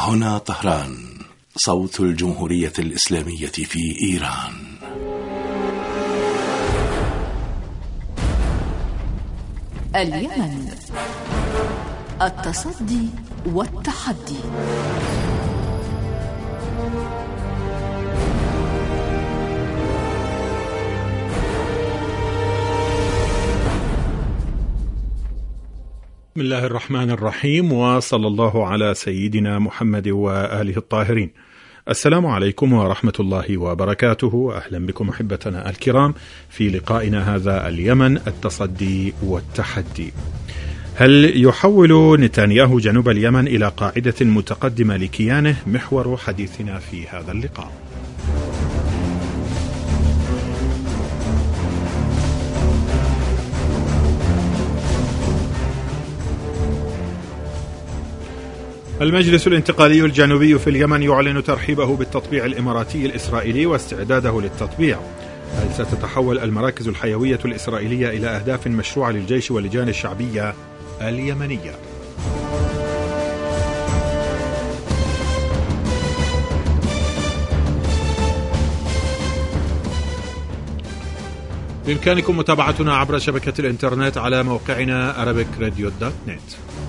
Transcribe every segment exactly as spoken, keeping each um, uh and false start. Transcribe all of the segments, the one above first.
هنا طهران، صوت الجمهورية الإسلامية في إيران. اليمن، التصدي والتحدي. بسم الله الرحمن الرحيم، وصلى الله على سيدنا محمد وآله الطاهرين. السلام عليكم ورحمة الله وبركاته. أهلا بكم أحبتنا الكرام في لقائنا هذا اليمن، التصدي والتحدي. هل يحول نتنياهو جنوب اليمن إلى قاعدة متقدمة لكيانه؟ محور حديثنا في هذا اللقاء. المجلس الانتقالي الجنوبي في اليمن يعلن ترحيبه بالتطبيع الإماراتي الإسرائيلي واستعداده للتطبيع. هل ستتحول المراكز الحيوية الإسرائيلية إلى أهداف مشروعة للجيش واللجان الشعبية اليمنية؟ بإمكانكم متابعتنا عبر شبكة الإنترنت على موقعنا أرابيك راديو دوت نت،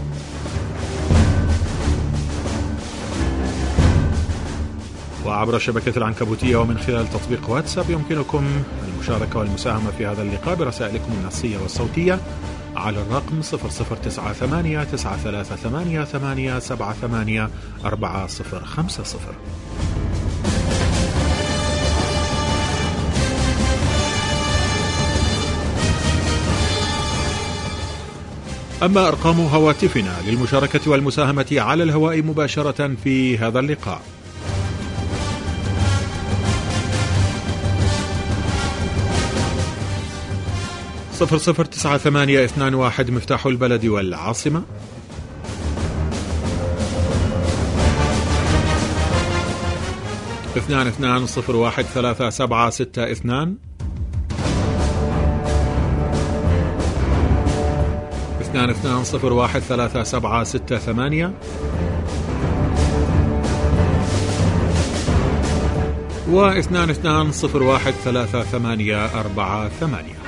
وعبر الشبكة العنكبوتية، ومن خلال تطبيق واتساب يمكنكم المشاركة والمساهمة في هذا اللقاء برسائلكم النصية والصوتية على الرقم صفر صفر تسعة ثمانية تسعة ثلاثة ثمانية ثمانية سبعة ثمانية أربعة صفر خمسة صفر. أما أرقام هواتفنا للمشاركة والمساهمة على الهواء مباشرة في هذا اللقاء: صفر صفر تسعة ثمانية اثنان واحد مفتاح البلد والعاصمة، اثنان اثنان صفر واحد ثلاثة سبعة ستة اثنان، اثنان اثنان صفر واحد ثلاثة سبعة ستة ثمانية، واثنان اثنان صفر واحد ثلاثة ثمانية أربعة ثمانية.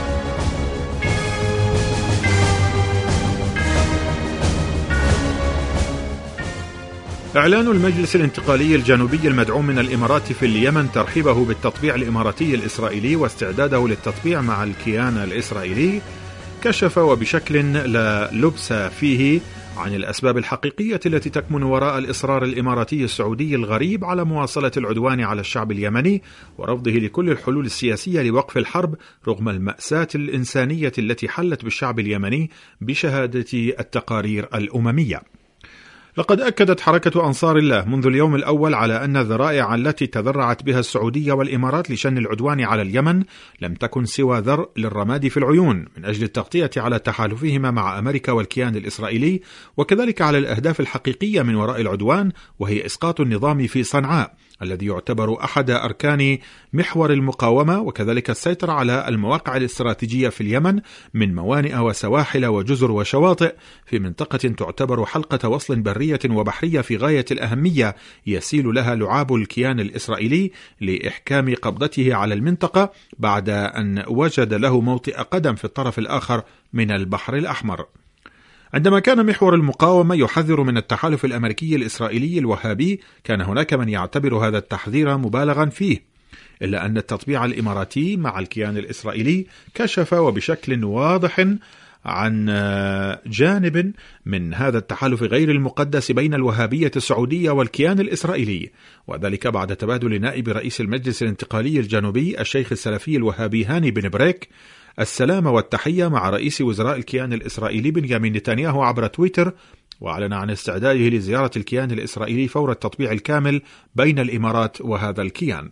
إعلان المجلس الانتقالي الجنوبي المدعوم من الإمارات في اليمن ترحيبه بالتطبيع الإماراتي الإسرائيلي واستعداده للتطبيع مع الكيان الإسرائيلي كشف وبشكل لا لبس فيه عن الأسباب الحقيقية التي تكمن وراء الإصرار الإماراتي السعودي الغريب على مواصلة العدوان على الشعب اليمني ورفضه لكل الحلول السياسية لوقف الحرب رغم المأساة الإنسانية التي حلت بالشعب اليمني بشهادة التقارير الأممية. لقد أكدت حركة أنصار الله منذ اليوم الأول على أن الذرائع التي تذرعت بها السعودية والإمارات لشن العدوان على اليمن لم تكن سوى ذرء للرماد في العيون من أجل التغطية على تحالفهما مع أمريكا والكيان الإسرائيلي، وكذلك على الأهداف الحقيقية من وراء العدوان، وهي إسقاط النظام في صنعاء الذي يعتبر أحد أركان محور المقاومة، وكذلك السيطرة على المواقع الاستراتيجية في اليمن من موانئ وسواحل وجزر وشواطئ في منطقة تعتبر حلقة وصل برية وبحرية في غاية الأهمية يسيل لها لعاب الكيان الإسرائيلي لإحكام قبضته على المنطقة بعد أن وجد له موطئ قدم في الطرف الآخر من البحر الأحمر. عندما كان محور المقاومة يحذر من التحالف الأمريكي الإسرائيلي الوهابي، كان هناك من يعتبر هذا التحذير مبالغا فيه، إلا أن التطبيع الإماراتي مع الكيان الإسرائيلي كشف وبشكل واضح عن جانب من هذا التحالف غير المقدس بين الوهابية السعودية والكيان الإسرائيلي، وذلك بعد تبادل نائب رئيس المجلس الانتقالي الجنوبي الشيخ السلفي الوهابي هاني بن بريك السلام والتحية مع رئيس وزراء الكيان الإسرائيلي بنيامين نتنياهو عبر تويتر، وأعلن عن استعداده لزيارة الكيان الإسرائيلي فور التطبيع الكامل بين الإمارات وهذا الكيان.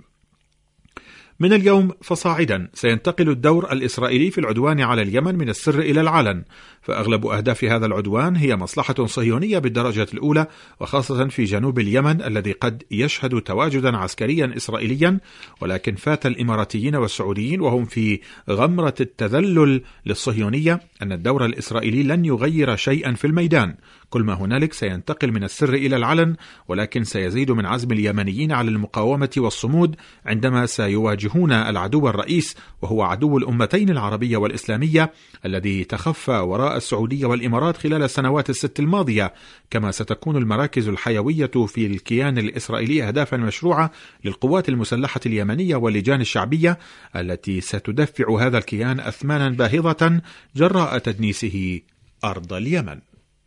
من اليوم فصاعدا سينتقل الدور الإسرائيلي في العدوان على اليمن من السر إلى العلن، فأغلب أهداف هذا العدوان هي مصلحة صهيونية بالدرجة الأولى، وخاصة في جنوب اليمن الذي قد يشهد تواجدا عسكريا إسرائيليا، ولكن فات الإماراتيين والسعوديين وهم في غمرة التذلل للصهيونية أن الدور الإسرائيلي لن يغير شيئا في الميدان، كل ما هنالك سينتقل من السر إلى العلن، ولكن سيزيد من عزم اليمنيين على المقاومة والصمود عندما سيواجهون العدو الرئيس، وهو عدو الأمتين العربية والإسلامية الذي تخفى وراء السعودية والإمارات خلال السنوات الست الماضية. كما ستكون المراكز الحيوية في الكيان الإسرائيلي أهدافا مشروعة للقوات المسلحة اليمنية واللجان الشعبية التي ستدفع هذا الكيان أثمانا باهظة جراء تدنيسه أرض اليمن.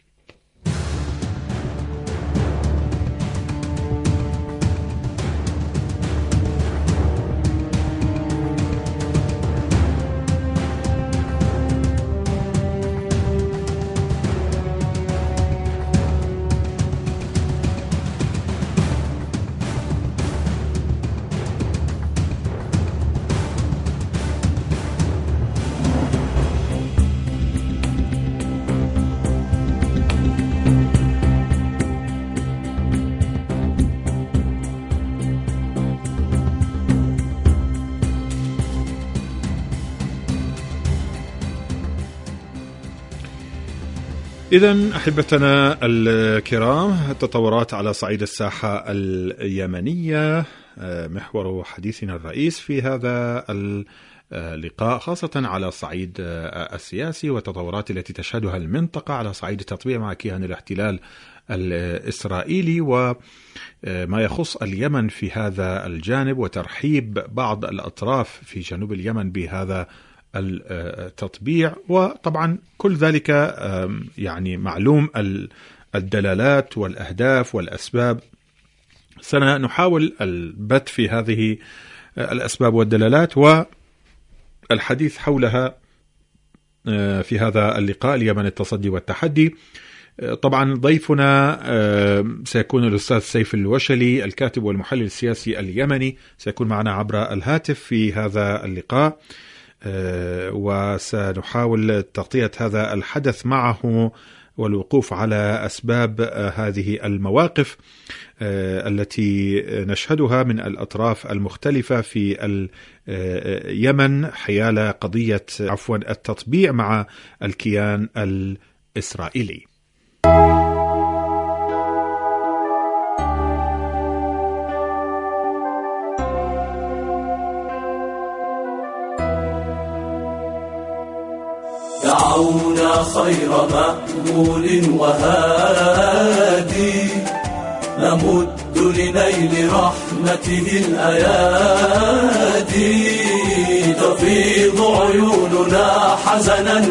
إذن أحبتنا الكرام، التطورات على صعيد الساحة اليمنية محور حديثنا الرئيس في هذا اللقاء، خاصة على الصعيد السياسي والتطورات التي تشهدها المنطقة على صعيد التطبيع مع كيان الاحتلال الإسرائيلي، وما يخص اليمن في هذا الجانب، وترحيب بعض الأطراف في جنوب اليمن بهذا التطبيع. وطبعا كل ذلك يعني معلوم الدلالات والأهداف والأسباب. سنحاول البت في هذه الأسباب والدلالات والحديث حولها في هذا اللقاء اليمن التصدي والتحدي. طبعا ضيفنا سيكون الأستاذ سيف الوشلي الكاتب والمحلل السياسي اليمني، سيكون معنا عبر الهاتف في هذا اللقاء، وسنحاول تغطية هذا الحدث معه والوقوف على أسباب هذه المواقف التي نشهدها من الأطراف المختلفة في اليمن حيال قضية عفوا التطبيع مع الكيان الإسرائيلي. دعونا خير مأمول وهادي، نمد لنيل رحمته الأيادي، تفيض عيوننا حزنا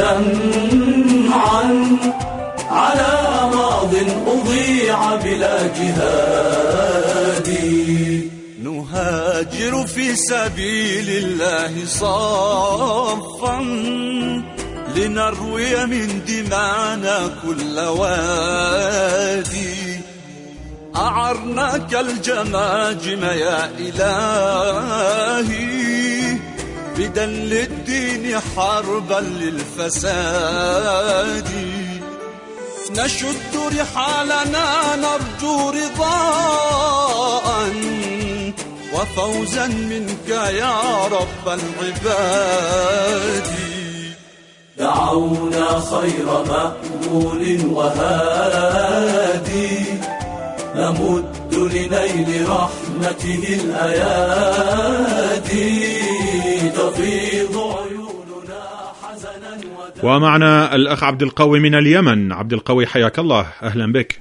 ودمعا على ماض أضيع بلا جهاد. نهاجر في سبيل الله صافا، لنروي من دمانا كل وادي. أعرناك الجماجم يا إلهي، بدل الدين حربا للفساد. نشد رحالنا نرجو رضاء وفوزا منك يا رب العباد. دعونا خير مأمول وهادي، نمد لنيل رحمته الأيادي، تفيض عيوننا حزنا. ومعنا الأخ عبد القوي من اليمن. عبد القوي حياك الله، أهلا بك.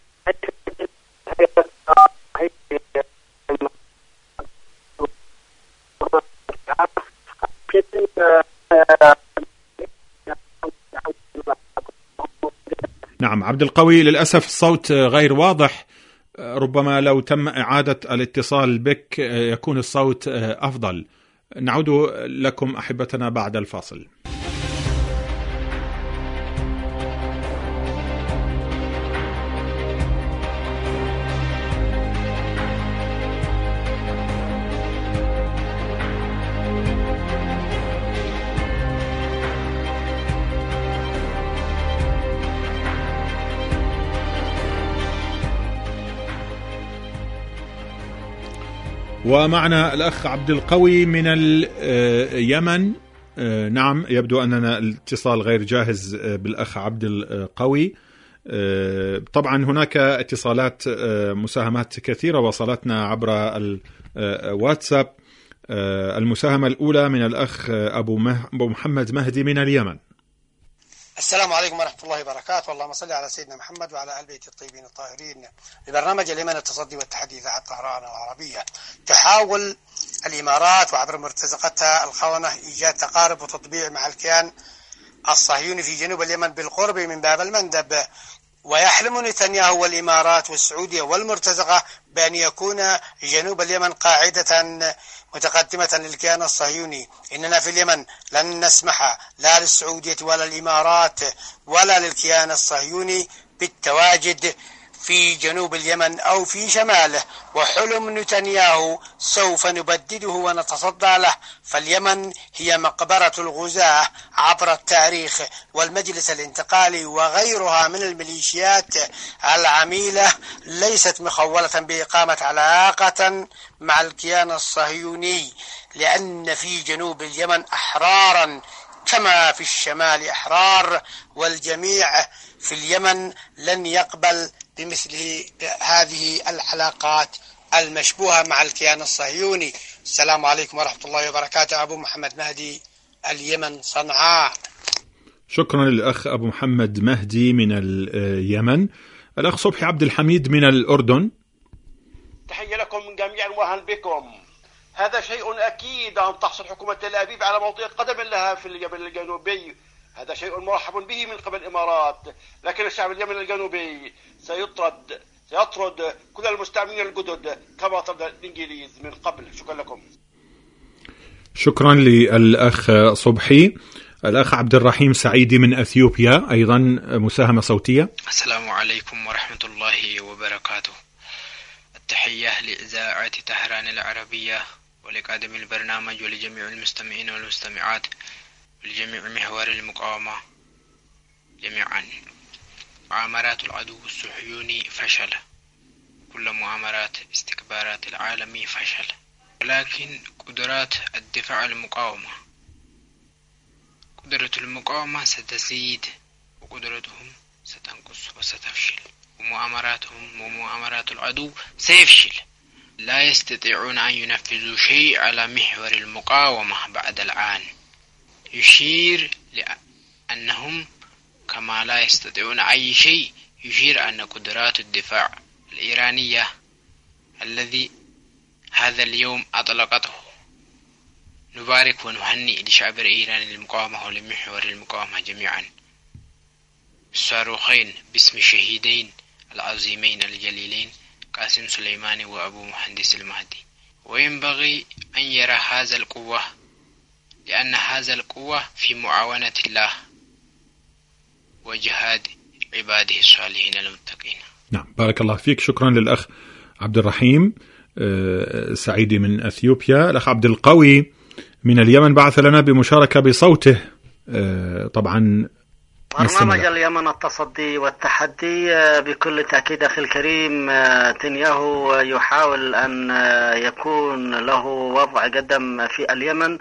نعم عبد القوي، للأسف الصوت غير واضح، ربما لو تم إعادة الاتصال بك يكون الصوت أفضل. نعود لكم أحبتنا بعد الفاصل. ومعنا الأخ عبد القوي من اليمن. نعم، يبدو أننا الاتصال غير جاهز بالأخ عبد القوي. طبعا هناك اتصالات مساهمات كثيرة وصلتنا عبر الواتساب. المساهمة الأولى من الأخ أبو محمد مهدي من اليمن. السلام عليكم ورحمة الله وبركاته. اللهم صل على سيدنا محمد وعلى آل بيت الطيبين الطاهرين. لبرنامج اليمن التصدي والتحدي إذاعة طهران العربية. تحاول الإمارات وعبر مرتزقتها الخونة إيجاد تقارب وتطبيع مع الكيان الصهيوني في جنوب اليمن بالقرب من باب المندب، ويحلم نتنياهو والإمارات والسعودية والمرتزقة بأن يكون جنوب اليمن قاعدة متقدمة للكيان الصهيوني. إننا في اليمن لن نسمح لا للسعودية ولا الإمارات ولا للكيان الصهيوني بالتواجد في جنوب اليمن أو في شماله، وحلم نتنياهو سوف نبدده ونتصدى له. فاليمن هي مقبرة الغزاة عبر التاريخ، والمجلس الانتقالي وغيرها من الميليشيات العميلة ليست مخولة بإقامة علاقة مع الكيان الصهيوني، لأن في جنوب اليمن أحرارا كما في الشمال أحرار، والجميع في اليمن لن يقبل بمثل هذه العلاقات المشبوهة مع الكيان الصهيوني. السلام عليكم ورحمة الله وبركاته. أبو محمد مهدي، اليمن، صنعاء. شكرا للأخ أبو محمد مهدي من اليمن. الأخ صبحي عبد الحميد من الأردن. تحية لكم جميعا وأهلا بكم. هذا شيء أكيد أن تحصل حكومة تل أبيب على موطئ قدم لها في اليمن الجنوبي، هذا شيء مرحب به من قبل الإمارات، لكن الشعب اليمني الجنوبي سيطرد سيطرد كل المستعمرين الجدد كما طرد الإنجليز من قبل. شكرا لكم. شكرا للأخ صبحي. الأخ عبد الرحيم سعيدي من أثيوبيا أيضا مساهمة صوتية. السلام عليكم ورحمة الله وبركاته. التحية لإذاعة طهران العربية ولقادم البرنامج ولجميع المستمعين والمستمعات ولجميع محور المقاومة جميعا. مؤامرات العدو الصهيوني فشل، كل مؤامرات استكبارات العالم فشل، ولكن قدرات الدفاع المقاومة قدرة المقاومة ستزيد وقدرتهم ستنقص وستفشل، ومؤامراتهم ومؤامرات العدو سيفشل. لا يستطيعون أن ينفذوا شيء على محور المقاومة بعد الآن. يشير لأنهم كما لا يستطيعون أي شيء، يشير أن قدرات الدفاع الإيرانية الذي هذا اليوم أطلقته. نبارك ونهنئ لشعب إيران للمقاومة ولمحور المقاومة جميعا بالصاروخين باسم الشهيدين العظيمين الجليلين قاسم سليماني وأبو مهندس المهدي. وينبغي أن يرى هذا القوة، لأن هذا القوة في معاونة الله وجهاد عباده الصالحين المتقين. نعم، بارك الله فيك. شكرا للأخ عبد الرحيم سعيدي من أثيوبيا. الأخ عبد القوي من اليمن بعث لنا بمشاركة بصوته. طبعا برنامج اليمن التصدي والتحدي بكل تأكيد أخي الكريم، نتنياهو يحاول أن يكون له وضع قدم في اليمن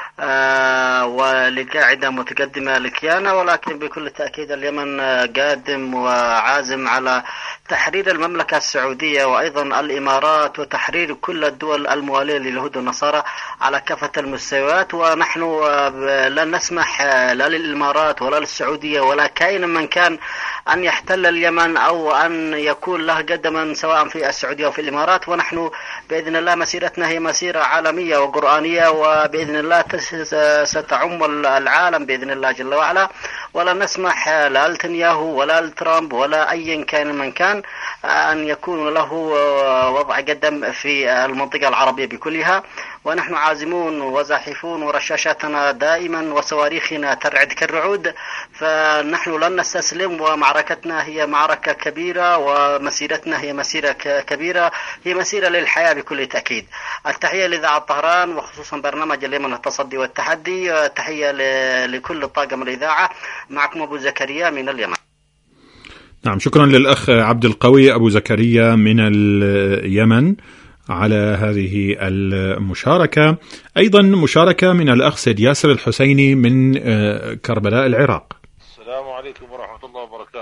ولقاعدة متقدمة لكيانة، ولكن بكل تأكيد اليمن قادم وعازم على تحرير المملكة السعودية وأيضا الإمارات وتحرير كل الدول الموالية لليهود والنصارى على كافة المستويات. ونحن لن نسمح لا للإمارات ولا للسعودية ولا كائن من كان أن يحتل اليمن أو أن يكون له قدما سواء في السعودية أو في الإمارات. ونحن بإذن الله مسيرتنا هي مسيرة عالمية وقرآنية، وبإذن الله ستعم العالم بإذن الله جل وعلا. ولن نسمح لا لنتنياهو ولا لترامب ولا أي كان من كان أن يكون له وضع قدم في المنطقة العربية بكلها. ونحن عازمون وزاحفون ورشاشاتنا دائما وصواريخنا ترعد كالرعود، فنحن لن نستسلم، ومعركتنا هي معركة كبيرة ومسيرتنا هي مسيرة كبيرة، هي مسيرة للحياة بكل تأكيد. التحية لإذاعة طهران وخصوصا برنامج اليمن التصدي والتحدي. تحية لكل الطاقم الإذاعة. معكم أبو زكريا من اليمن. نعم، شكرا للأخ عبد القوي أبو زكريا من اليمن على هذه المشاركة. أيضا مشاركة من الأخ سيد ياسر الحسيني من كربلاء العراق. السلام عليكم ورحمة الله وبركاته.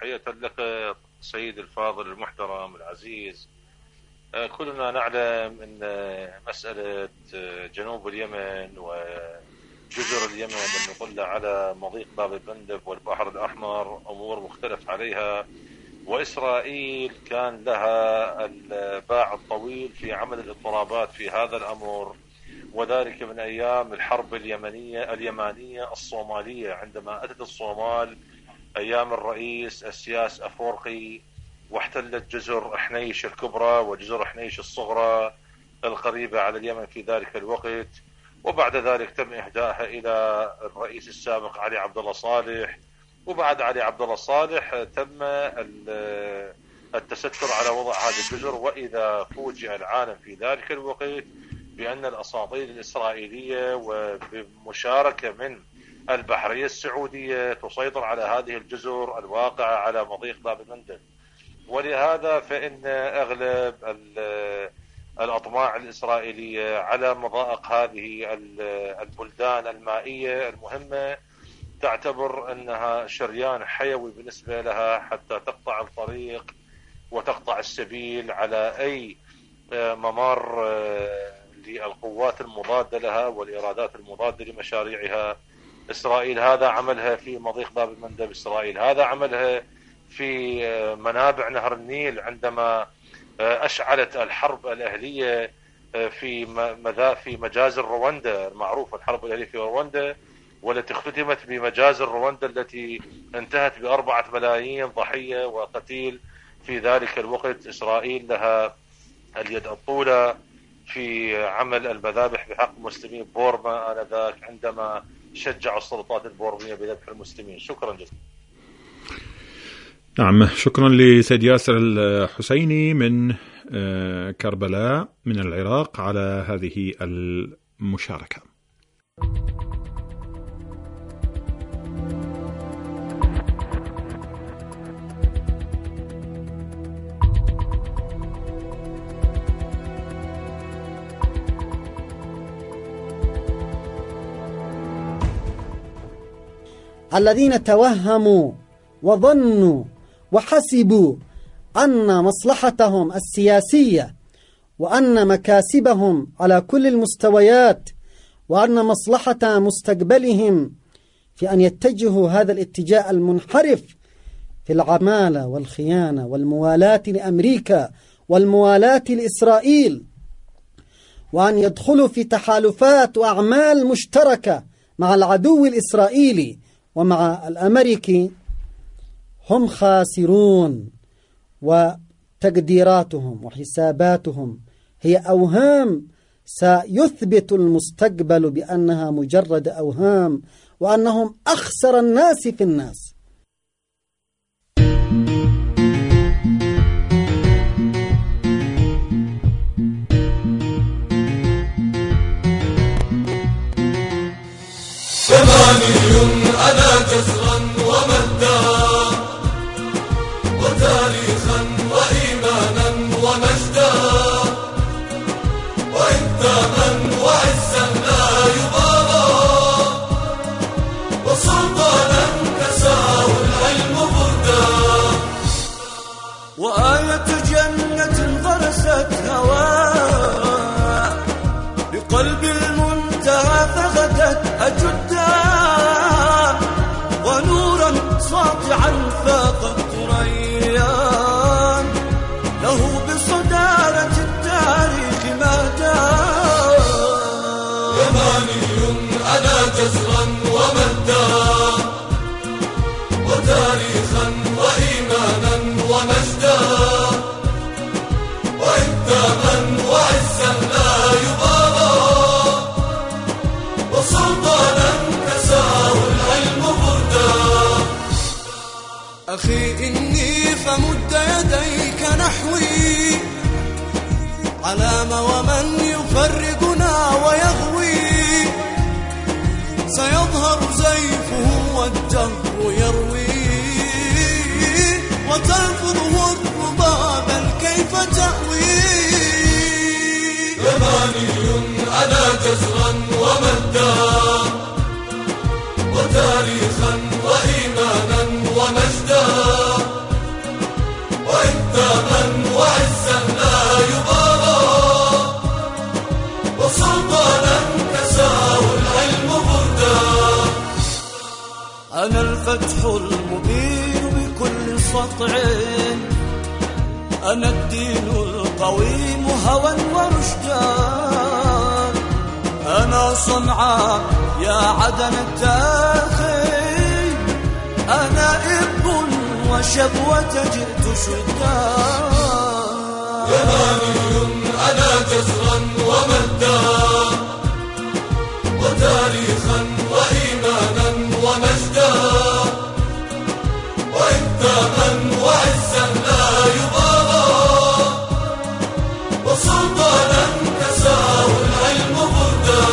تحية لك سيد الفاضل المحترم العزيز. كلنا نعلم أن مسألة جنوب اليمن وجزر اليمن المطلة على مضيق باب المندب والبحر الأحمر أمور مختلف عليها، وإسرائيل كان لها الباع الطويل في عمل الاضطرابات في هذا الأمر، وذلك من أيام الحرب اليمنية اليمانية الصومالية، عندما أتت الصومال أيام الرئيس السياس أفورقي واحتلت جزر حنيش الكبرى وجزر حنيش الصغرى القريبة على اليمن في ذلك الوقت، وبعد ذلك تم إهدائها إلى الرئيس السابق علي عبد الله صالح، وبعد علي عبد الله صالح تم التستر على وضع هذه الجزر. وإذا فوجئ العالم في ذلك الوقت بأن الأساطيل الإسرائيلية وبمشاركة من البحرية السعودية تسيطر على هذه الجزر الواقعة على مضيق باب المندب. ولهذا فإن أغلب الأطماع الإسرائيلية على مضائق هذه البلدان المائية المهمة تعتبر أنها شريان حيوي بالنسبة لها حتى تقطع الطريق وتقطع السبيل على أي ممر للقوات المضادة لها والإرادات المضادة لمشاريعها. إسرائيل هذا عملها في مضيق باب المندب، إسرائيل هذا عملها في منابع نهر النيل عندما أشعلت الحرب الأهلية في في مجازر رواندا المعروفة، الحرب الأهلية في رواندا والتي اختتمت بمجازر رواندا التي انتهت بأربعة ملايين ضحية وقتيل في ذلك الوقت. إسرائيل لها اليد الطولة في عمل المذابح بحق المسلمين بورما آنذاك عندما شجع السلطات البورمية بذبح المسلمين. شكرا جزيلا. نعم، شكرا لسيد ياسر الحسيني من كربلاء من العراق على هذه المشاركة. الذين توهموا وظنوا وحسبوا أن مصلحتهم السياسية وأن مكاسبهم على كل المستويات وأن مصلحة مستقبلهم في أن يتجهوا هذا الاتجاه المنحرف في العمالة والخيانة والموالاة لأمريكا والموالاة لإسرائيل، وأن يدخلوا في تحالفات وأعمال مشتركة مع العدو الإسرائيلي ومع الأمريكي، هم خاسرون، وتقديراتهم وحساباتهم هي أوهام سيثبت المستقبل بأنها مجرد أوهام، وأنهم أخسر الناس في الناس. يماني أنا جزرا ومجدا وتاريخا وإيمانا ومجدا وإنتاما وعزا لا يبالى وسلطانا كساه العلم بردا وآية جنة غرست هواء بقلب المنتهى فغدت أجدا ونورا ساطعا فاق الثريان له بصدارة التاريخ مهدا. يماني أنا جزرا ومجدا وتاريخا وإيمانا ومجدا وإنتاما وعزا لا يبالى وسلطانا كساه العلم بردا. أخي إني فمد يديك نحوي علام ومن يفرقنا ويغوي سيظهر زيفه والدهر يروي وتلفظه الرباب كيف تأوي. يماني أنا جزرا ومجدا وتاريخا وإيمانا ومجدا الفتح المبين بكل سطع، أنا الدين القويم هوى ورشدان، أنا صنعاء يا عدن التاخي، أنا إب وشبوة جئت شدان. يماني أنا جزرا ومدا، وتاريخا وإيمانا ومجدا، وإنتاما وعزا لا يبالى، وسلطانا كساه العلم بردا.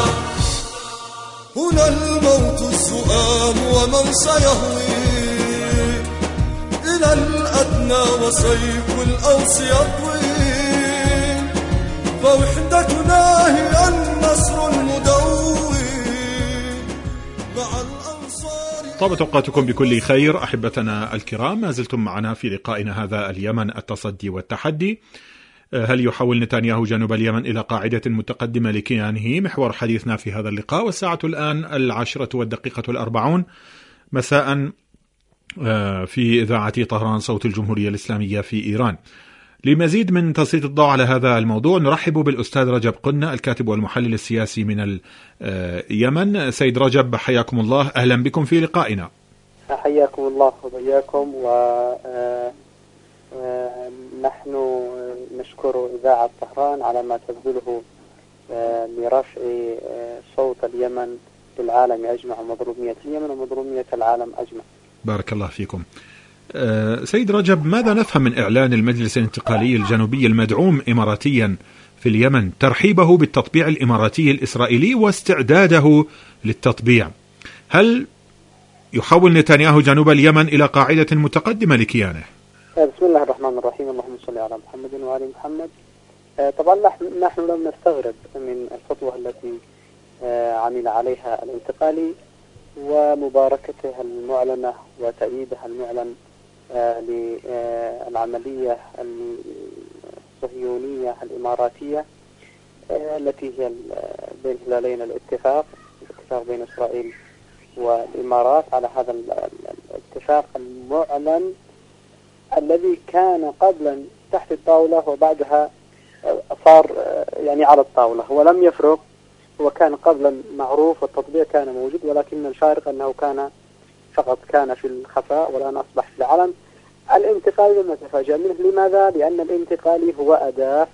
هنا الموت السؤال ومن سيهوي إلى الأدنى وسيف الأوس يطوي، فوحدتنا هي النصر المدوي مع الأنصار. طابت أوقاتكم بكل خير أحبتنا الكرام، ما زلتم معنا في لقائنا هذا اليمن التصدي والتحدي. هل يحول نتنياهو جنوب اليمن إلى قاعدة متقدمة لكيانه؟ محور حديثنا في هذا اللقاء، والساعة الآن العشرة والدقيقة الأربعون مساء في إذاعة طهران صوت الجمهورية الإسلامية في إيران. لمزيد من تسليط الضوء على هذا الموضوع نرحب بالأستاذ رجب قنة الكاتب والمحلل السياسي من اليمن. سيد رجب حياكم الله، أهلا بكم في لقائنا. حياكم الله وبياكم، ونحن نشكر إذاعة طهران على ما تبذله لرفع صوت اليمن للعالم أجمع، ومظلومية اليمن ومظلومية العالم أجمع. بارك الله فيكم. سيد رجب، ماذا نفهم من إعلان المجلس الانتقالي الجنوبي المدعوم إماراتيا في اليمن ترحيبه بالتطبيع الإماراتي الإسرائيلي واستعداده للتطبيع؟ هل يحول نتنياهو جنوب اليمن إلى قاعدة متقدمة لكيانه؟ بسم الله الرحمن الرحيم، اللهم صل على محمد وعلى محمد. طبعا نحن لم نستغرب من الخطوة التي عمل عليها الانتقالي ومباركته المعلنة وتأييدها المعلن للعملية الصهيونية الإماراتية التي هي بين هلالين الاتفاق الاتفاق بين إسرائيل والإمارات على هذا الاتفاق المعلن الذي كان قبلا تحت الطاولة وبعدها صار يعني على الطاولة، ولم يفرق. هو كان قبلا معروف والتطبيع كان موجود، ولكن الفارق أنه كان فقط كان في الخفاء والآن أصبح في العلن. الانتقالي لم نتفاجأ منه، لماذا؟ لأن الانتقالي هو أداة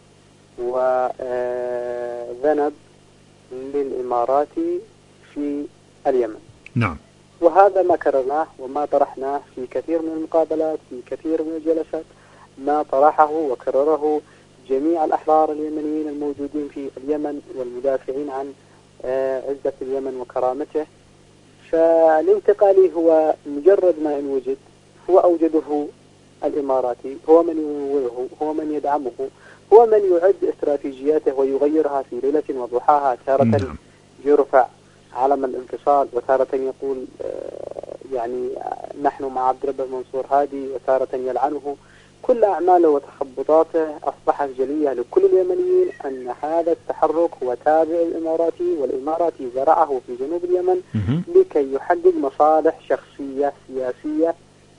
وذنب للإمارات في اليمن. نعم. وهذا ما كررناه وما طرحناه في كثير من المقابلات، في كثير من الجلسات، ما طرحه وكرره جميع الأحرار اليمنيين الموجودين في اليمن والمدافعين عن عزة اليمن وكرامته. فالانتقالي هو مجرد ما إن وجد هو أوجده الإماراتي، هو من يموله، هو من يدعمه، هو من يعد استراتيجياته ويغيرها في ليلة وضحاها. تارة يرفع علم الانفصال، وتارة يقول يعني نحن مع عبد الرب منصور هادي، وتارة يلعنه. كل أعماله وتخبطاته أصبحت جلية لكل اليمنيين أن هذا التحرك هو تابع الإماراتي، والإماراتي زرعه في جنوب اليمن لكي يحقق مصالح شخصية سياسية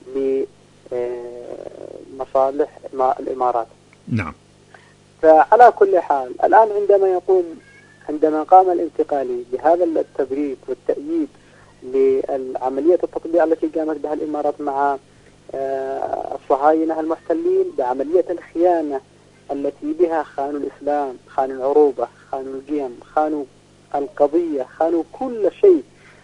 لمصالح الإمارات. نعم. فعلى كل حال الآن عندما يقوم عندما قام الانتقالي بهذا التبريد والتأييد لعملية التطبيع التي قامت بها الإمارات مع الصهاينة المحتلين، بعملية الخيانة التي بها خانوا الإسلام، خانوا العروبة، خانوا القيم، خانوا القضية، خانوا كل شيء.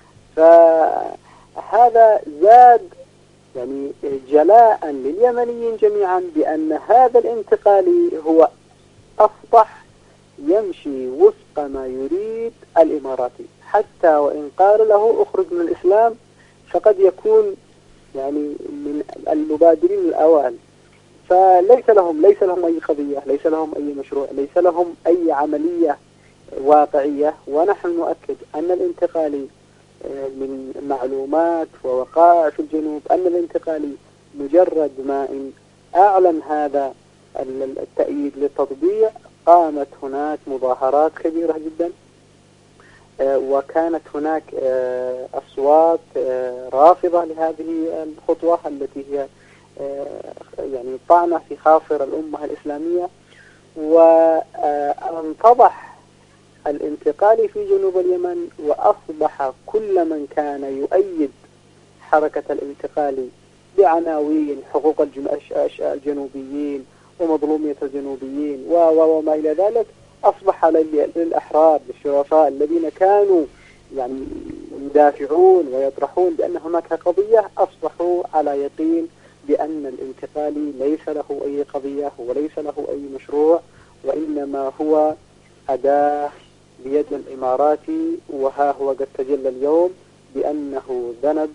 فهذا زاد يعني جلاء لليمنيين جميعا بأن هذا الانتقالي هو أصبح يمشي وفق ما يريد الإماراتي، حتى وإن قال له أخرج من الإسلام فقد يكون يعني من المبادرين الأوائل. فليس لهم ليس لهم أي قضية، ليس لهم أي مشروع، ليس لهم أي عملية واقعية. ونحن نؤكد أن الانتقالي من معلومات ووقائع في الجنوب أن الانتقالي مجرد ما إن أعلن هذا التأييد للتطبيع قامت هناك مظاهرات كبيرة جدا وكانت هناك أصوات رافضة لهذه الخطوة التي هي يعني طعنة في خاصر الأمة الإسلامية. وانتضح الانتقالي في جنوب اليمن، وأصبح كل من كان يؤيد حركة الانتقالي بعناوين حقوق الجنوبيين ومظلومية الجنوبيين وما إلى ذلك، أصبح للأحرار للشرفاء الذين كانوا يعني يدافعون ويطرحون بأن هناك قضية، أصبحوا على يقين بأن الانتقالي ليس له أي قضية وليس له أي مشروع، وإنما هو أداة بيد الإماراتي. وها هو قد تجلى اليوم بأنه ذنب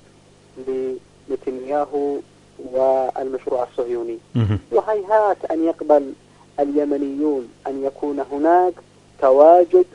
لنتنياهو والمشروع الصهيوني. وهيهات أن يقبل اليمنيون أن يكون هناك تواجد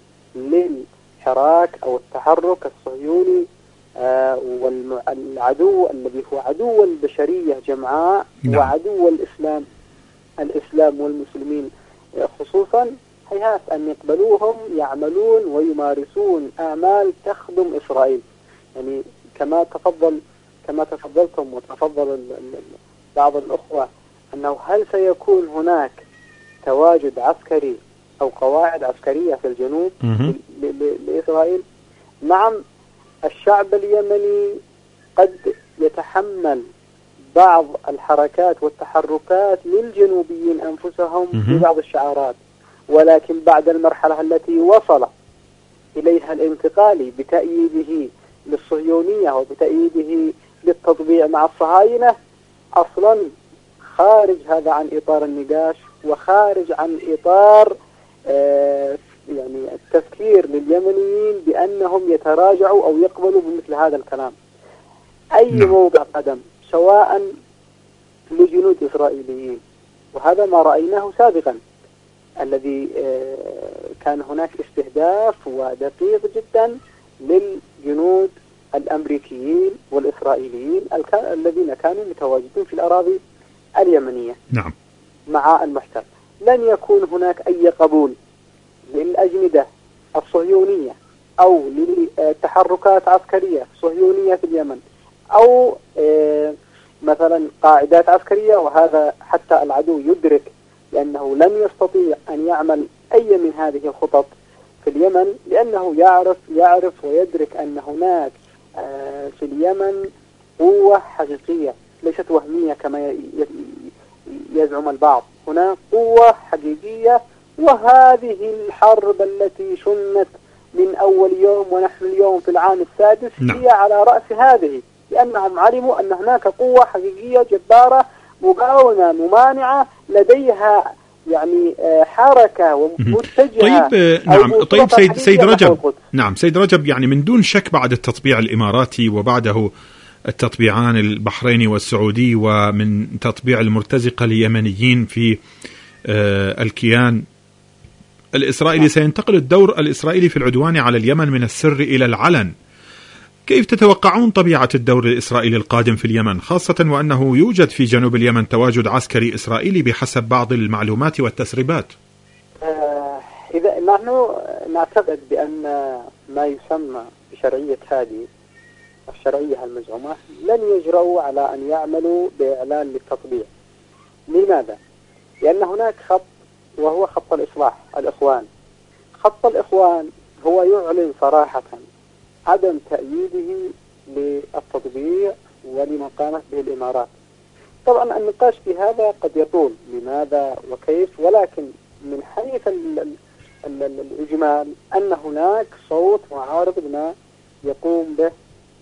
للحراك أو التحرك الصهيوني آه والعدو الذي هو عدو البشرية جمعاء، نعم. وعدو الإسلام الإسلام والمسلمين خصوصا، هيهات أن يقبلوهم يعملون ويمارسون أعمال تخدم إسرائيل. يعني كما تفضل كما تفضلتم وتفضل بعض الأخوة أنه هل سيكون هناك تواجد عسكري أو قواعد عسكرية في الجنوب لإسرائيل؟ نعم، الشعب اليمني قد يتحمل بعض الحركات والتحركات للجنوبيين أنفسهم في بعض الشعارات، ولكن بعد المرحلة التي وصل إليها الانتقالي بتأييده للصهيونية وبتأييده للتطبيع مع الصهاينة، أصلا خارج هذا عن إطار النقاش وخارج عن إطار آه يعني التفكير لليمنيين بأنهم يتراجعوا أو يقبلوا بمثل هذا الكلام. أي موضع قدم سواء لجنود إسرائيليين، وهذا ما رأيناه سابقا، الذي آه كان هناك استهداف ودقيق جدا للجنود الأمريكيين والإسرائيليين الذين كانوا متواجدين في الأراضي اليمنية، نعم، مع المحتل. لن يكون هناك أي قبول للأجندة الصهيونية أو لتحركات عسكرية صهيونية في اليمن، أو مثلا قاعدات عسكرية، وهذا حتى العدو يدرك لأنه لن يستطيع أن يعمل أي من هذه الخطط في اليمن، لأنه يعرف يعرف ويدرك أن هناك في اليمن قوة حقيقية ليست وهمية كما يزعم البعض. هناك قوة حقيقية، وهذه الحرب التي شنت من أول يوم ونحن اليوم في العام السادس هي على رأس هذه، لأنهم علموا أن هناك قوة حقيقية جبارة مقاومة ممانعة لديها يعني حركة ومتجهة. طيب نعم، طيب سيد سيد رجب، نعم سيد رجب، يعني من دون شك بعد التطبيع الإماراتي وبعده التطبيعان البحريني والسعودي ومن تطبيع المرتزقة اليمنيين في الكيان الإسرائيلي، سينتقل الدور الإسرائيلي في العدوان على اليمن من السر إلى العلن. كيف تتوقعون طبيعة الدور الإسرائيلي القادم في اليمن، خاصة وأنه يوجد في جنوب اليمن تواجد عسكري إسرائيلي بحسب بعض المعلومات والتسريبات؟ آه إذا نحن نعتقد بأن ما يسمى بشرعية هذه الشرعية المزعومة لن يجرؤوا على أن يعملوا بإعلان للتطبيع. لماذا؟ لأن هناك خط وهو خط الإصلاح الإخوان. خط الإخوان هو يعلن صراحة عدم تأييده للتطبيع ولما قامت به الإمارات. طبعا النقاش في هذا قد يطول لماذا وكيف، ولكن من حيث ال ال ال ال الإجمال أن هناك صوت معارض لما يقوم به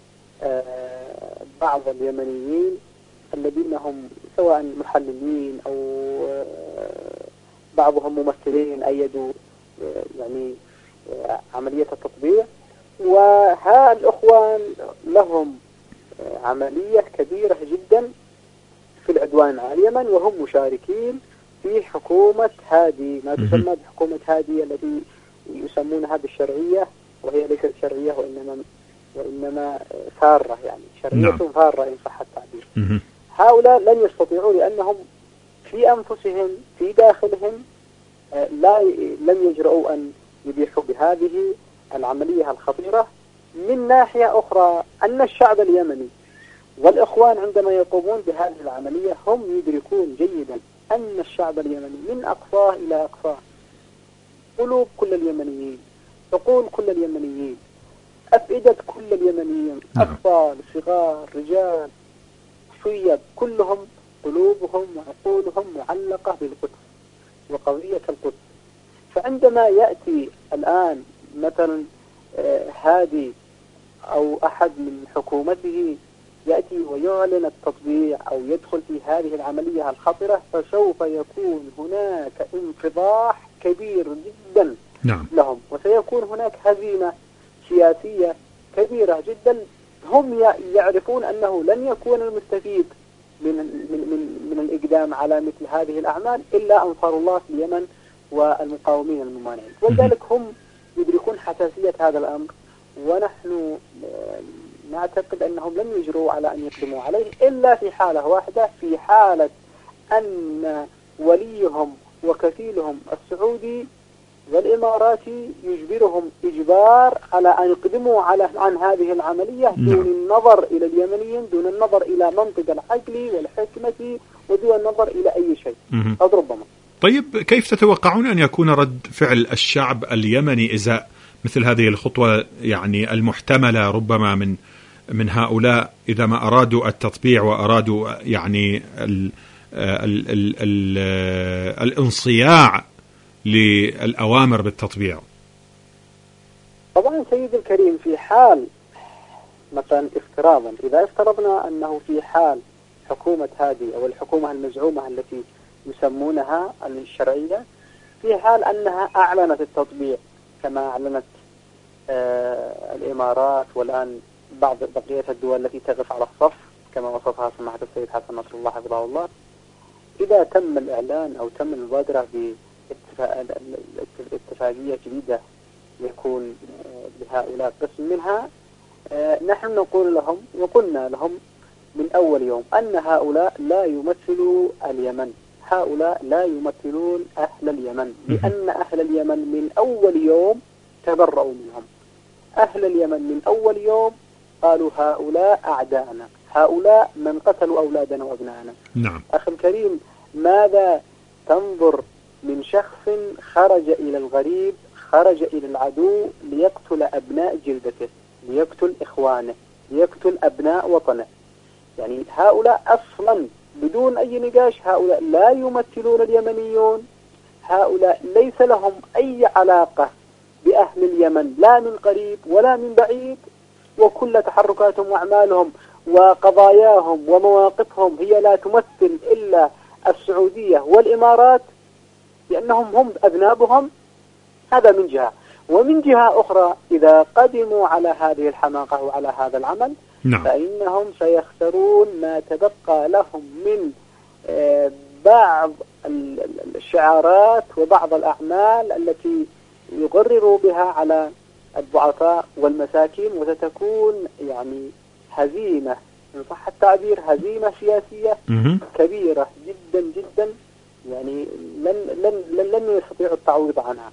آه بعض اليمنيين الذين هم سواء محللين أو آه بعضهم ممثلين أيدوا آه يعني آه عملية التطبيع. وها الأخوان لهم آه عملية كبيرة جدا في العدوان على اليمن، وهم مشاركين في حكومة هادي، ما تسمى بحكومة هادي التي يسمونها بالشرعية، وهي ليست شرعية وإنما وإنما فارة، يعني شرعية نعم. فارة إن صح التعبير. هؤلاء لن يستطيعوا لأنهم في أنفسهم في داخلهم لا لم يجرؤوا أن يبيحوا بهذه العملية الخطيرة من ناحية أخرى أن الشعب اليمني والإخوان عندما يقومون بهذه العملية هم يدركون جيدا أن الشعب اليمني من أقصاه إلى أقصاه، قلوب كل اليمنيين، عقول كل اليمنيين، أفئدة كل اليمنيين، أطفال، صغار، رجال، شيب، كلهم قلوبهم وعقولهم معلقة بالقدس وقضية القدس. فعندما يأتي الآن مثلا هادي أو أحد من حكومته يأتي ويعلن التطبيع أو يدخل في هذه العملية الخطرة، فسوف يكون هناك انفضاح كبير جدا نعم. لهم، وسيكون هناك هزيمة سياسية كبيرة جدا. هم يعرفون أنه لن يكون المستفيد من, من, من, من الإقدام على مثل هذه الأعمال إلا أنصار الله في اليمن والمقاومين الممانعين، ولذلك هم يدركون حساسية هذا الأمر، ونحن نعتقد أنهم لن يجروا على أن يقدموا عليه إلا في حالة واحدة، في حالة أن وليهم وكفيلهم السعودي والإماراتي يجبرهم إجبار على أن يقدموا على عن هذه العملية دون النظر إلى اليمنيين، دون النظر إلى منطق العقل والحكمة، ودون النظر إلى أي شيء قد ربما. طيب كيف تتوقعون أن يكون رد فعل الشعب اليمني إزاء مثل هذه الخطوة يعني المحتملة ربما من من هؤلاء إذا ما أرادوا التطبيع وأرادوا يعني ال ال ال ال الانصياع للأوامر بالتطبيع؟ طبعا سيد الكريم، في حال مثلا افتراضا إذا افترضنا أنه في حال حكومة هذه أو الحكومة المزعومة التي يسمونها الشرعية، في حال أنها أعلنت التطبيع كما أعلنت آه الإمارات والآن بعض بقية الدول التي تقف على الصف كما وصفها سماحة السيد حسن نصر الله حفظه الله، إذا تم الإعلان أو تم المبادرة باتفاقية جديدة يكون لهؤلاء قسم منها، آه نحن نقول لهم وقلنا لهم من أول يوم أن هؤلاء لا يمثلوا اليمن، هؤلاء لا يمثلون أهل اليمن، لأن أهل اليمن من أول يوم تبرؤوا منهم. أهل اليمن من أول يوم قالوا هؤلاء أعداءنا، هؤلاء من قتلوا أولادنا وأبنائنا. نعم. أخي الكريم، ماذا تنظر من شخص خرج إلى الغريب، خرج إلى العدو ليقتل أبناء جلدته، ليقتل إخوانه، ليقتل أبناء وطنه؟ يعني هؤلاء أصلا بدون أي نقاش هؤلاء لا يمثلون اليمنيون، هؤلاء ليس لهم أي علاقة بأهل اليمن لا من قريب ولا من بعيد، وكل تحركاتهم وأعمالهم وقضاياهم ومواقفهم هي لا تمثل إلا السعودية والإمارات، لأنهم هم أذنابهم. هذا من جهة، ومن جهة أخرى إذا قدموا على هذه الحماقة وعلى هذا العمل نعم. فإنهم سيخسرون ما تبقى لهم من بعض الشعارات وبعض الأعمال التي يغرروا بها على الضعفاء والمساكين، وستكون يعني هزيمة إن صح التعبير، هزيمة سياسية كبيرة جدا جدا، يعني لن لن لن, لن يستطيعوا التعويض عنها.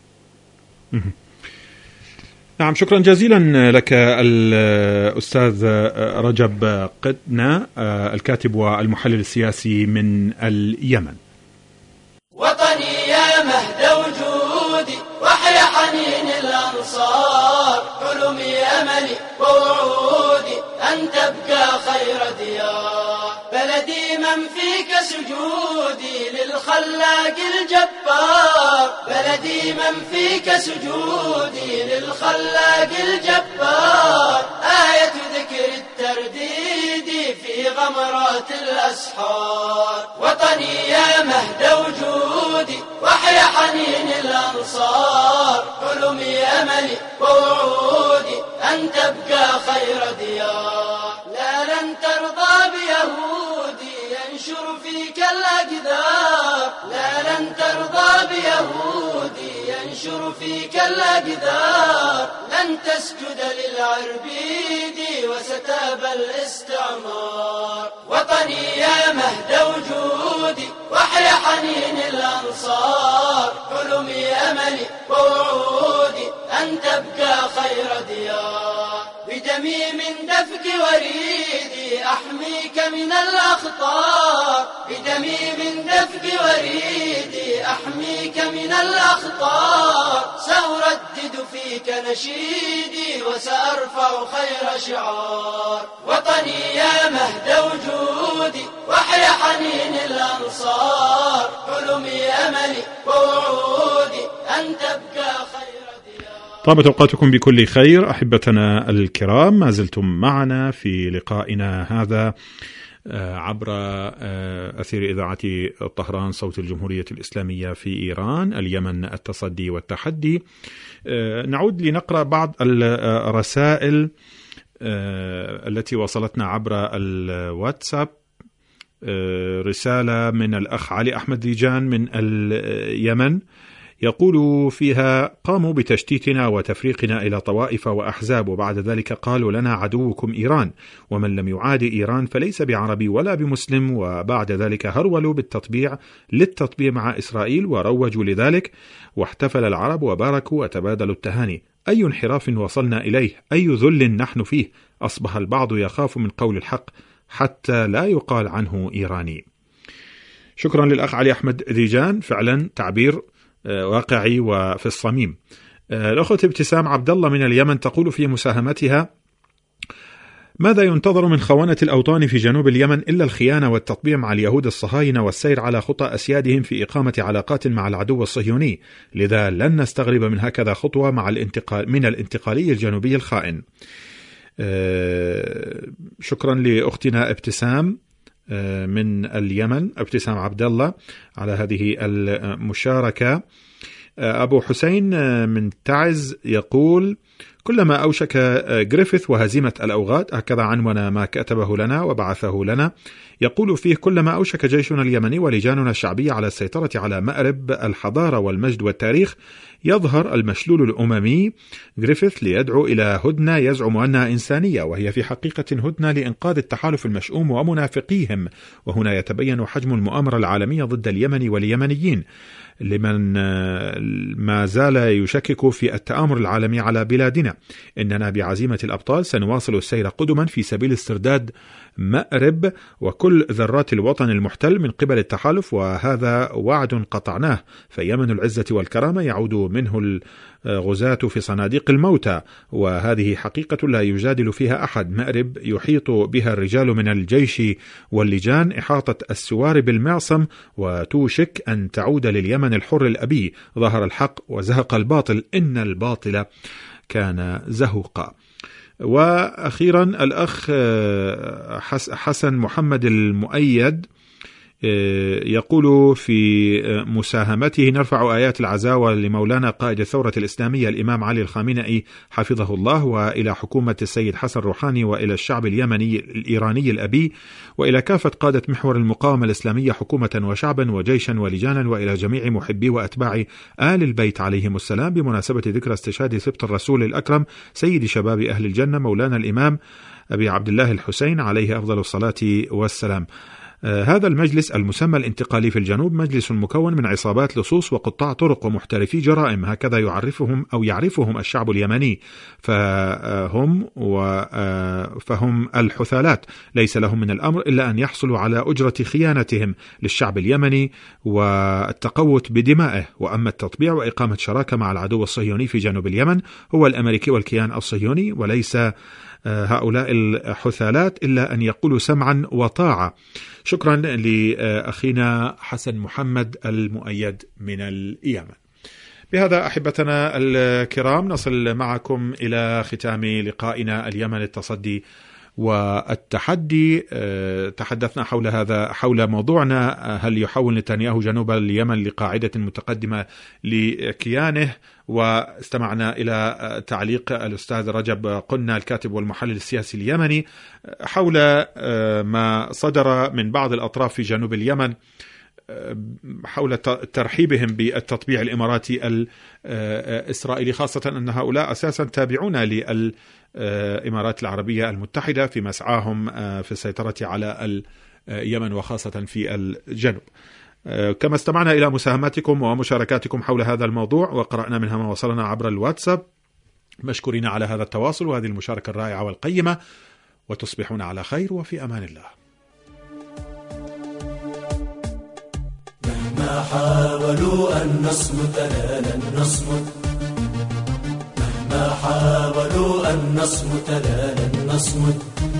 نعم، شكرا جزيلا لك الأستاذ رجب قدنا الكاتب والمحلل السياسي من اليمن. وطني يا مهد وجودي وحيا حنين الأنصار، حلمي أملي ووعودي أن تبقى خير ديار، بلدي من فيك سجودي للخلاق الجبار، بلدي من فيك سجودي للخلاق الجبار، آية ذكر الترديد في غمرات الأسحار. وطني يا مهد وجودي وحيا حنين الأنصار، حلمي أملي ووعودي أن تبقى خير ديار، لا لن ترضى بيهودي ينشر فيك الأقدار، لا لن ترضى بيهودي ينشر فيك الأقدار، لن تسجد للعربيد وستاب الاستعمار. وطني يا مهد وجودي وحيا حنين الأنصار، حلمي أملي ووعودي أن تبقى خير دفق وريدي أحميك من الأخطار، بدمي من دفق وريدي أحميك من الأخطار، سأردد فيك نشيدي وسأرفع خير شعار. وطني يا مهد وجودي وحيا حنين الأنصار، حلمي أملي ووعودي أن تبقى خير. طابت أوقاتكم بكل خير أحبتنا الكرام، ما زلتم معنا في لقائنا هذا عبر أثير إذاعة طهران صوت الجمهورية الإسلامية في إيران، اليمن التصدي والتحدي. نعود لنقرأ بعض الرسائل التي وصلتنا عبر الواتساب. رسالة من الأخ علي أحمد ديجان من اليمن يقول فيها: قاموا بتشتيتنا وتفريقنا إلى طوائف وأحزاب، وبعد ذلك قالوا لنا عدوكم إيران، ومن لم يعادي إيران فليس بعربي ولا بمسلم، وبعد ذلك هرولوا بالتطبيع للتطبيع مع إسرائيل وروجوا لذلك، واحتفل العرب وباركوا وتبادلوا التهاني. أي انحراف وصلنا إليه، أي ذل نحن فيه، أصبح البعض يخاف من قول الحق حتى لا يقال عنه إيراني. شكرا للأخ علي أحمد ديجان، فعلا تعبير واقعي وفي الصميم. الأخوة ابتسام عبد الله من اليمن تقول في مساهمتها: ماذا ينتظر من خونة الأوطان في جنوب اليمن إلا الخيانة والتطبيع مع اليهود الصهاينة والسير على خطى أسيادهم في إقامة علاقات مع العدو الصهيوني، لذا لن نستغرب من هكذا خطوة مع الانتقال من الانتقالي الجنوبي الخائن. شكرا لأختنا ابتسام من اليمن، ابتسام عبد الله، على هذه المشاركة. أبو حسين من تعز يقول: كلما أوشك جريفيث وهزيمة الأوغاد، هكذا عنوان ما كتبه لنا وبعثه لنا، يقول فيه: كلما أوشك جيشنا اليمني ولجاننا الشعبية على السيطرة على مأرب الحضارة والمجد والتاريخ، يظهر المشلول الأممي جريفيث ليدعو إلى هدنة يزعم أنها إنسانية، وهي في حقيقة هدنة لإنقاذ التحالف المشؤوم ومنافقيهم. وهنا يتبين حجم المؤامرة العالمية ضد اليمن واليمنيين، لمن ما زال يشكك في التآمر العالمي على بلادنا. إننا بعزيمة الأبطال سنواصل السير قدما في سبيل استرداد مأرب وكل ذرات الوطن المحتل من قبل التحالف، وهذا وعد قطعناه، فيمن العزة والكرامة يعود منه الغزاة في صناديق الموتى، وهذه حقيقة لا يجادل فيها أحد. مأرب يحيط بها الرجال من الجيش واللجان إحاطة السوار بالمعصم، وتوشك أن تعود لليمن الحر الأبي. ظهر الحق وزهق الباطل، إن الباطل كان زهوقا. وأخيرا الأخ حسن محمد المؤيد يقول في مساهمته: نرفع آيات العزاوة لمولانا قائد الثورة الإسلامية الإمام علي الخامنئي حفظه الله، وإلى حكومة السيد حسن روحاني، وإلى الشعب اليمني الإيراني الأبي، وإلى كافة قادة محور المقاومة الإسلامية حكومة وشعبا وجيشا ولجانا، وإلى جميع محبي وأتباع آل البيت عليهم السلام، بمناسبة ذكرى استشهاد سبط الرسول الأكرم سيد شباب أهل الجنة مولانا الإمام أبي عبد الله الحسين عليه أفضل الصلاة والسلام. هذا المجلس المسمى الانتقالي في الجنوب مجلس مكون من عصابات لصوص وقطاع طرق ومحترفي جرائم، هكذا يعرفهم أو يعرفهم الشعب اليمني، فهم فهم الحثالات، ليس لهم من الأمر إلا أن يحصلوا على أجرة خيانتهم للشعب اليمني والتقوت بدمائه. وأما التطبيع وإقامة شراكة مع العدو الصهيوني في جنوب اليمن هو الأمريكي والكيان الصهيوني، وليس هؤلاء الحثالات إلا أن يقولوا سمعا وطاعة. شكرا لأخينا حسن محمد المؤيد من اليمن. بهذا أحبتنا الكرام نصل معكم إلى ختام لقائنا اليمن التصدي والتحدي. تحدثنا حول هذا حول موضوعنا: هل يحول نتنياهو جنوب اليمن لقاعدة متقدمة لكيانه؟ واستمعنا إلى تعليق الأستاذ رجب قنا الكاتب والمحلل السياسي اليمني حول ما صدر من بعض الأطراف في جنوب اليمن حول ترحيبهم بالتطبيع الإماراتي الإسرائيلي، خاصة أن هؤلاء أساسا تابعون للإمارات العربية المتحدة في مسعاهم في السيطرة على اليمن وخاصة في الجنوب. كما استمعنا إلى مساهماتكم ومشاركاتكم حول هذا الموضوع وقرأنا منها ما وصلنا عبر الواتساب، مشكورين على هذا التواصل وهذه المشاركة الرائعة والقيمة. وتصبحون على خير وفي أمان الله. مهما حاولوا أن نصمت لا لن نصمت، مهما حاولوا أن نصمت لا لن نصمت،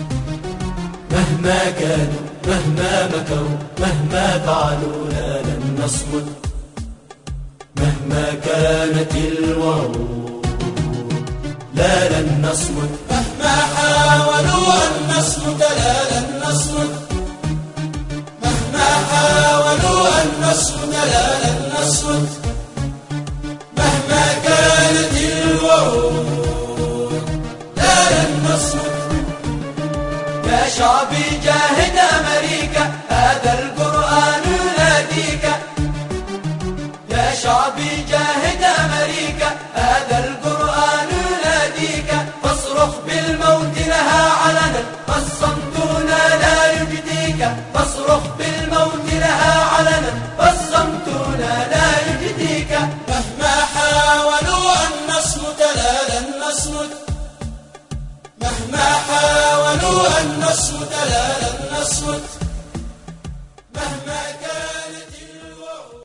مهما كانوا مهما مكروا مهما فعلوا لا لن نصمت، مهما كانت الوعود لا لن نصمت، مهما حاولوا أن نصمت لا لن نصمت، مهما حاولوا أن نصمت لا لن نصمت، مهما كانت الوعود لا لن نصمت. يا شعبي جاهد أمريكا هذا القرآن يناديك، يا شعبي جاهد أمريكا هذا القرآن يناديك، فاصرخ بالموت لها علنا فالصمت لا يجديك، فاصرخ بالموت لها علنا فالصمت لا يجديك. مهما حاولوا أن نصمت لا لن نصمت، مهما حاولوا أن نصمت لا لن نصمت،